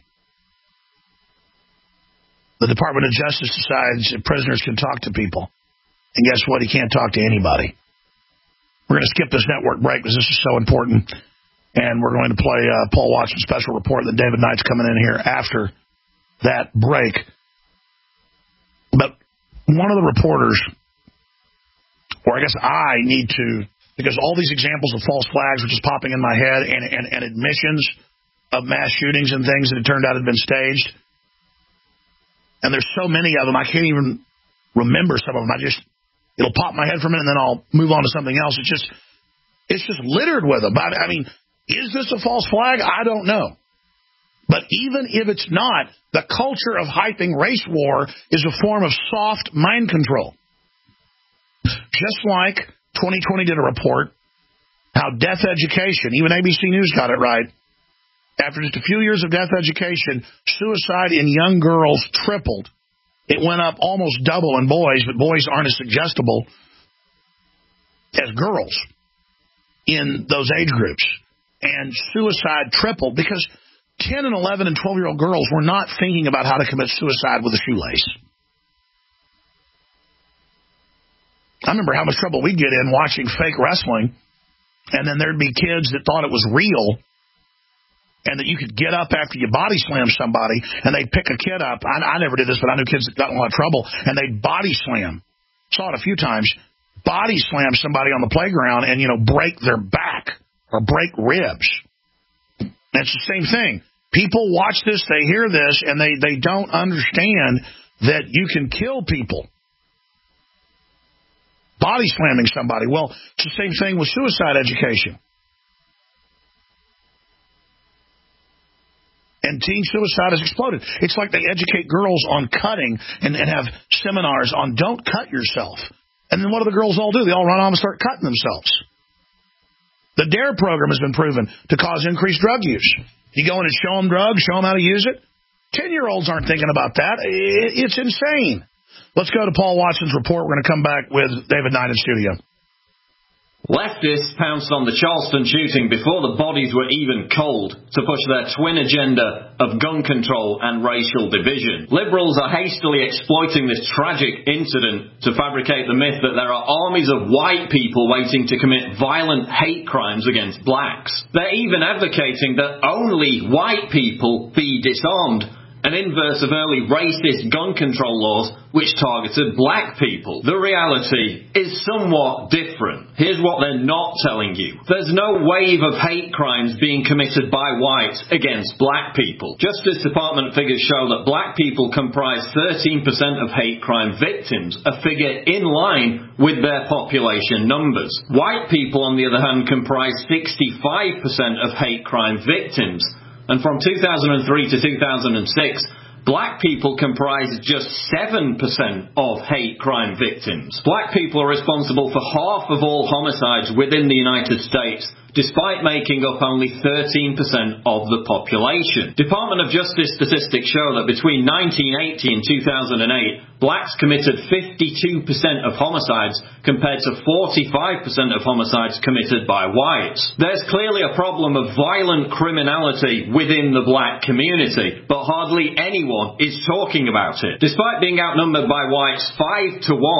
S6: The Department of Justice decides that prisoners can talk to people. And guess what? He can't talk to anybody. We're going to skip this network break because this is so important. And we're going to play Paul Watson's special report. Then David Knight's coming in here after that break. But one of the reporters, or I guess I need to, because all these examples of false flags were just popping in my head and admissions of mass shootings and things that it turned out had been staged. And there's so many of them, I can't even remember some of them. It'll pop in my head for a minute and then I'll move on to something else. It's just littered with them. I mean, is this a false flag? I don't know. But even if it's not, the culture of hyping race war is a form of soft mind control. Just like 2020 did a report how death education, even ABC News got it right, after just a few years of death education, suicide in young girls tripled. It went up almost double in boys, but boys aren't as suggestible as girls in those age groups. And suicide tripled because 10 and 11 and 12-year-old girls were not thinking about how to commit suicide with a shoelace. I remember how much trouble we'd get in watching fake wrestling, and then there'd be kids that thought it was real and that you could get up after you body slam somebody, and they'd pick a kid up. I never did this, but I knew kids that got in a lot of trouble, and they'd body slam. Saw it a few times. Body slam somebody on the playground and, break their back or break ribs. And it's the same thing. People watch this, they hear this, and they don't understand that you can kill people. Body slamming somebody. Well, it's the same thing with suicide education. And teen suicide has exploded. It's like they educate girls on cutting and have seminars on don't cut yourself. And then what do the girls all do? They all run on and start cutting themselves. The DARE program has been proven to cause increased drug use. You go in and show them drugs, show them how to use it. 10-year-olds aren't thinking about that. It's insane. Let's go to Paul Watson's report. We're going to come back with David Knight in studio.
S18: Leftists pounced on the Charleston shooting before the bodies were even cold to push their twin agenda of gun control and racial division. Liberals are hastily exploiting this tragic incident to fabricate the myth that there are armies of white people waiting to commit violent hate crimes against blacks. They're even advocating that only white people be disarmed, an inverse of early racist gun control laws which targeted black people. The reality is somewhat different. Here's what they're not telling you. There's no wave of hate crimes being committed by whites against black people. Justice Department figures show that black people comprise 13% of hate crime victims, a figure in line with their population numbers. White people, on the other hand, comprise 65% of hate crime victims. And from 2003 to 2006, black people comprised just 7% of hate crime victims. Black people are responsible for half of all homicides within the United States, despite making up only 13% of the population. Department of Justice statistics show that between 1980 and 2008, blacks committed 52% of homicides compared to 45% of homicides committed by whites. There's clearly a problem of violent criminality within the black community, but hardly anyone is talking about it. Despite being outnumbered by whites 5-1,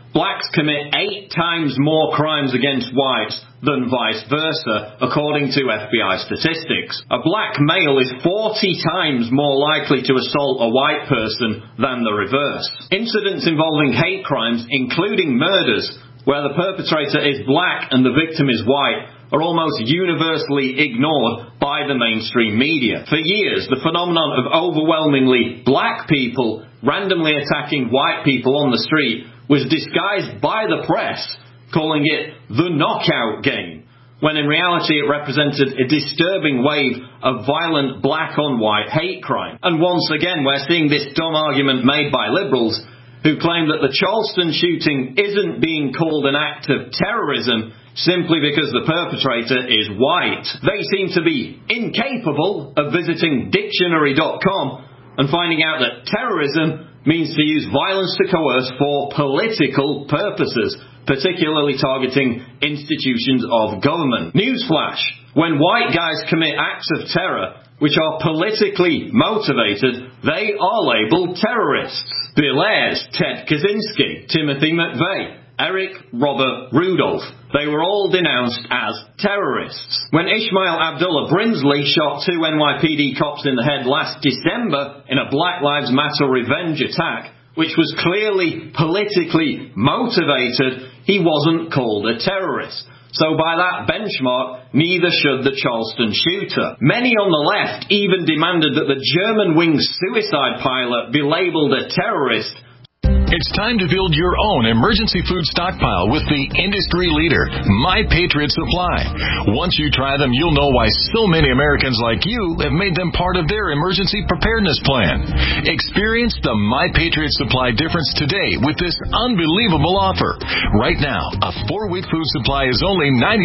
S18: Blacks commit 8 times more crimes against whites than vice versa, according to FBI statistics. A black male is 40 times more likely to assault a white person than the reverse. Incidents involving hate crimes, including murders, where the perpetrator is black and the victim is white, are almost universally ignored by the mainstream media. For years, the phenomenon of overwhelmingly black people randomly attacking white people on the street was disguised by the press, calling it the knockout game, when in reality it represented a disturbing wave of violent black-on-white hate crime. And once again, we're seeing this dumb argument made by liberals who claim that the Charleston shooting isn't being called an act of terrorism simply because the perpetrator is white. They seem to be incapable of visiting dictionary.com and finding out that terrorism means to use violence to coerce for political purposes, particularly targeting institutions of government. Newsflash: when white guys commit acts of terror which are politically motivated, they are labeled terrorists. Bill Ayers, Ted Kaczynski, Timothy McVeigh, Eric Robert Rudolph. They were all denounced as terrorists. When Ishmael Abdullah Brinsley shot 2 NYPD cops in the head last December in a Black Lives Matter revenge attack, which was clearly politically motivated, he wasn't called a terrorist. So by that benchmark, neither should the Charleston shooter. Many on the left even demanded that the Germanwings suicide pilot be labeled a terrorist.
S1: It's time to build your own emergency food stockpile with the industry leader, My Patriot Supply. Once you try them, you'll know why so many Americans like you have made them part of their emergency preparedness plan. Experience the My Patriot Supply difference today with this unbelievable offer. Right now, a 4-week food supply is only $99,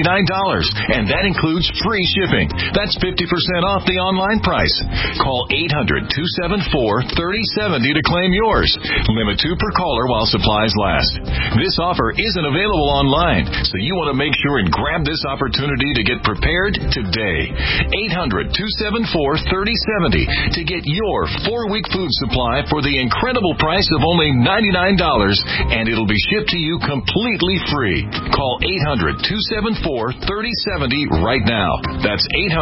S1: and that includes free shipping. That's 50% off the online price. Call 800-274-3070 to claim yours. Limit 2 per caller while supplies last. This offer isn't available online, so you want to make sure and grab this opportunity to get prepared today. 800-274-3070 to get your 4-week food supply for the incredible price of only $99, and it'll be shipped to you completely free. Call 800-274-3070 right now. That's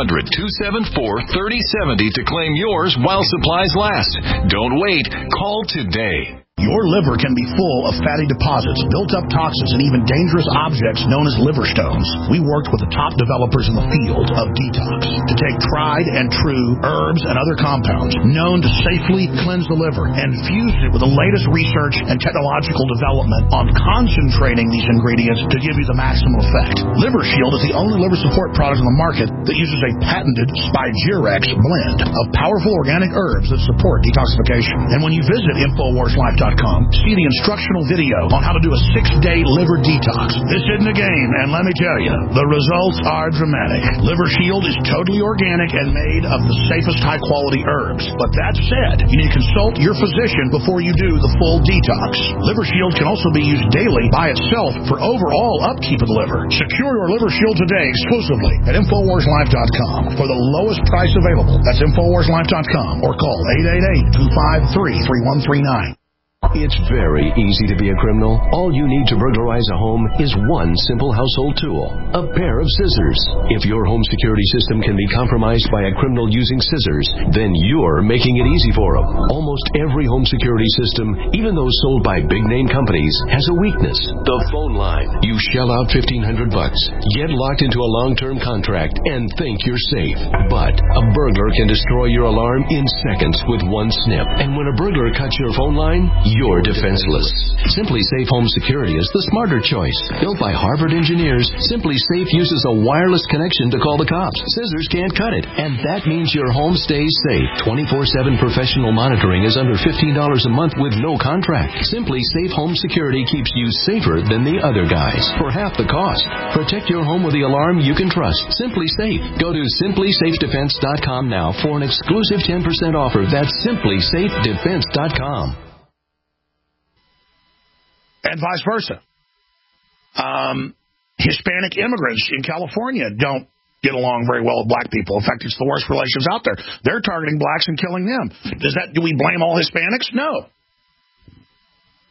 S1: 800-274-3070 to claim yours while supplies last. Don't wait. Call today.
S6: Your liver can be full of fatty deposits, built-up toxins, and even dangerous objects known as liver stones. We worked with the top developers in the field of detox to take tried and true herbs and other compounds known to safely cleanse the liver and fuse it with the latest research and technological development on concentrating these ingredients to give you the maximum effect. Liver Shield is the only liver support product on the market that uses a patented Spigirex blend of powerful organic herbs that support detoxification. And when you visit InfoWarsLife.com, see the instructional video on how to do a 6-day liver detox. This isn't a game, and let me tell you, the results are dramatic. Liver Shield is totally organic and made of the safest high-quality herbs. But that said, you need to consult your physician before you do the full detox. Liver Shield can also be used daily by itself for overall upkeep of the liver. Secure your Liver Shield today exclusively at InfoWarsLife.com for the lowest price available. That's InfoWarsLife.com or call 888-253-3139.
S19: It's very easy to be a criminal. All you need to burglarize a home is one simple household tool, a pair of scissors. If your home security system can be compromised by a criminal using scissors, then you're making it easy for them. Almost every home security system, even those sold by big-name companies, has a weakness. The phone line. You shell out $1,500, get locked into a long-term contract, and think you're safe. But a burglar can destroy your alarm in seconds with one snip. And when a burglar cuts your phone line, you're defenseless. Simply Safe Home Security is the smarter choice. Built by Harvard engineers, Simply Safe uses a wireless connection to call the cops. Scissors can't cut it, and that means your home stays safe. 24/7 professional monitoring is under $15 a month with no contract. Simply Safe Home Security keeps you safer than the other guys for half the cost. Protect your home with the alarm you can trust. Simply Safe. Go to simplysafedefense.com now for an exclusive 10% offer. That's simplysafedefense.com.
S6: And vice versa. Hispanic immigrants in California don't get along very well with black people. In fact, it's the worst relations out there. They're targeting blacks and killing them. Do we blame all Hispanics? No.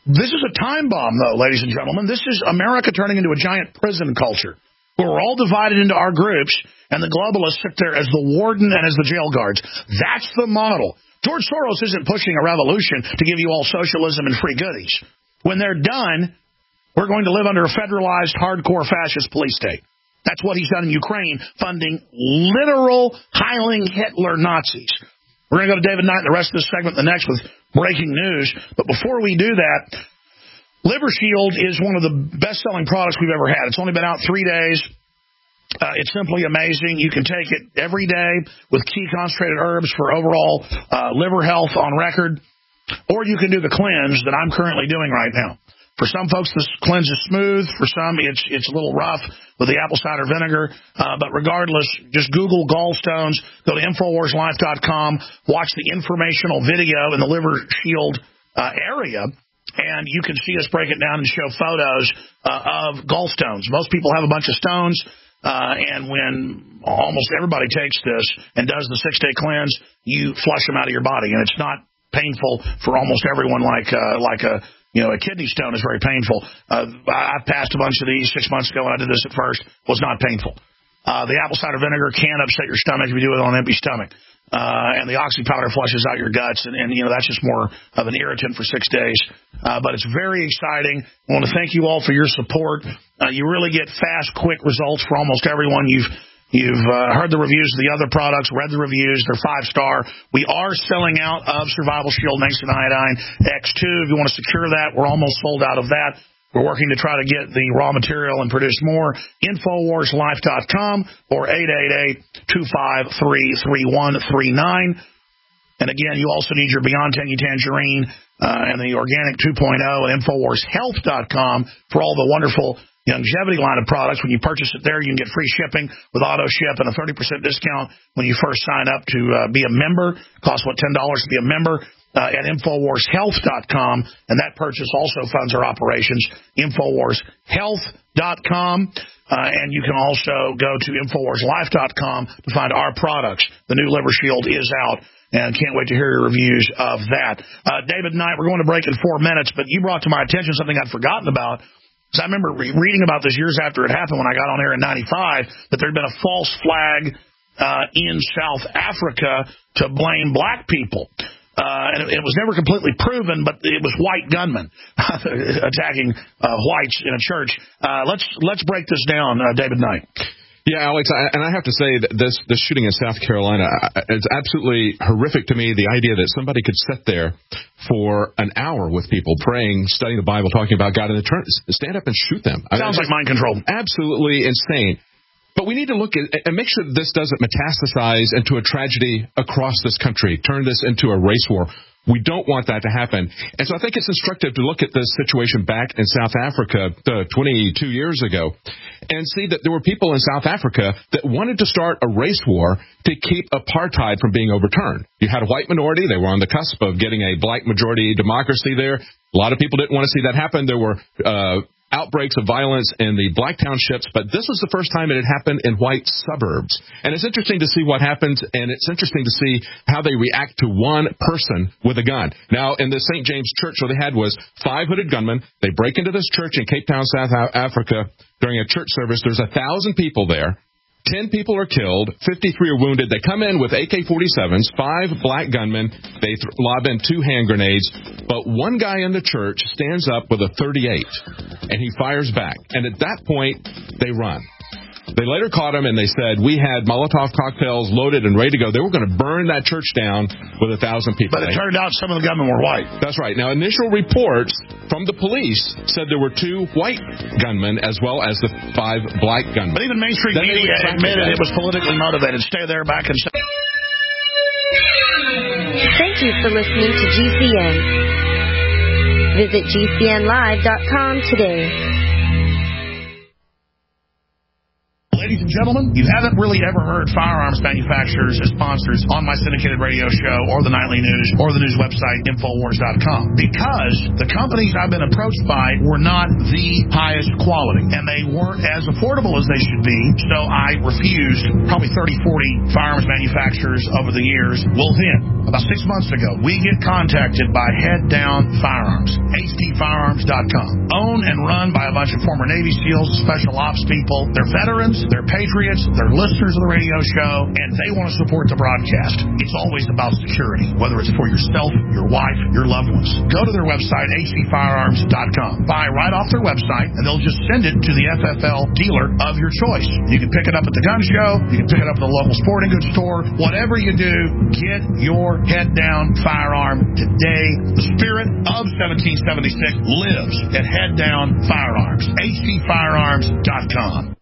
S6: This is a time bomb, though, ladies and gentlemen. This is America turning into a giant prison culture where we're all divided into our groups, and the globalists sit there as the warden and as the jail guards. That's the model. George Soros isn't pushing a revolution to give you all socialism and free goodies. When they're done, we're going to live under a federalized, hardcore fascist police state. That's what he's done in Ukraine, funding literal Heiling Hitler Nazis. We're going to go to David Knight and the rest of this segment, the next, with breaking news. But before we do that, Liver Shield is one of the best-selling products we've ever had. It's only been out 3 days. It's simply amazing. You can take it every day with key concentrated herbs for overall liver health on record, or you can do the cleanse that I'm currently doing right now. For some folks, this cleanse is smooth. For some, it's a little rough with the apple cider vinegar. But regardless, just Google gallstones, go to InfoWarsLife.com, watch the informational video in the Liver Shield area, and you can see us break it down and show photos of gallstones. Most people have a bunch of stones, and when almost everybody takes this and does the 6-day cleanse, you flush them out of your body, and it's not painful for almost everyone like a kidney stone is very painful. I passed a bunch of these 6 months ago when I did this at first. Was not painful. The apple cider vinegar can upset your stomach if you do it on an empty stomach. And the oxy powder flushes out your guts, and that's just more of an irritant for 6 days. But it's very exciting. I want to thank you all for your support. You really get fast, quick results for almost everyone. You've heard the reviews of the other products, read the reviews. They're 5-star. We are selling out of Survival Shield Nascent Iodine X2. If you want to secure that, we're almost sold out of that. We're working to try to get the raw material and produce more. InfoWarsLife.com or 888-253-3139. And again, you also need your Beyond Tangy Tangerine and the Organic 2.0 at InfoWarsHealth.com for all the wonderful longevity line of products. When you purchase it there, you can get free shipping with auto ship and a 30% discount when you first sign up to be a member. Costs, $10 to be a member at InfoWarsHealth.com, and that purchase also funds our operations, InfoWarsHealth.com, and you can also go to InfoWarsLife.com to find our products. The new Liver Shield is out, and can't wait to hear your reviews of that. David Knight, we're going to break in 4 minutes, but you brought to my attention something I'd forgotten about. I remember reading about this years after it happened when I got on air in 95, that there had been a false flag in South Africa to blame black people. And it was never completely proven, but it was white gunmen attacking whites in a church. Let's break this down, David Knight.
S20: Yeah, Alex, and I have to say that this shooting in South Carolina is absolutely horrific to me. The idea that somebody could sit there for an hour with people praying, studying the Bible, talking about God, and stand up and shoot them.
S6: Sounds like mind control.
S20: Absolutely insane. But we need to look at and make sure that this doesn't metastasize into a tragedy across this country, turn this into a race war. We don't want that to happen. And so I think it's instructive to look at this situation back in South Africa 22 years ago and see that there were people in South Africa that wanted to start a race war to keep apartheid from being overturned. You had a white minority. They were on the cusp of getting a black majority democracy there. A lot of people didn't want to see that happen. There were outbreaks of violence in the black townships, but this was the first time it had happened in white suburbs. And it's interesting to see what happens, and it's interesting to see how they react to one person with a gun. Now, in the St. James Church, what they had was 5 hooded gunmen. They break into this church in Cape Town, South Africa during a church service. There's 1,000 people there. 10 people are killed, 53 are wounded. They come in with AK-47s, 5 black gunmen. They lob in 2 hand grenades. But one guy in the church stands up with a .38, and he fires back. And at that point, they run. They later caught him, and they said, we had Molotov cocktails loaded and ready to go. They were going to burn that church down with 1,000 people.
S6: But it turned out some of the gunmen were white.
S20: That's right. Now, initial reports from the police said there were 2 white gunmen as well as the 5 black gunmen.
S6: But even mainstream media admitted it was politically motivated. Stay there, back and say.
S21: Thank you for listening to GCN. Visit GCNlive.com today.
S6: Ladies and gentlemen, you haven't really ever heard firearms manufacturers as sponsors on my syndicated radio show or the nightly news or the news website Infowars.com because the companies I've been approached by were not the highest quality and they weren't as affordable as they should be, so I refused probably 30, 40 firearms manufacturers over the years. Well then, about 6 months ago, we get contacted by Head Down Firearms, HDFirearms.com, owned and run by a bunch of former Navy SEALs, special ops people. They're veterans, they're patriots, they're listeners of the radio show, and they want to support the broadcast. It's always about security, whether it's for yourself, your wife, your loved ones. Go to their website, HDFirearms.com. Buy right off their website, and they'll just send it to the FFL dealer of your choice. You can pick it up at the gun show, you can pick it up at the local sporting goods store. Whatever you do, get your head down firearm today. The spirit of 1776 lives at Head Down Firearms, HDFirearms.com.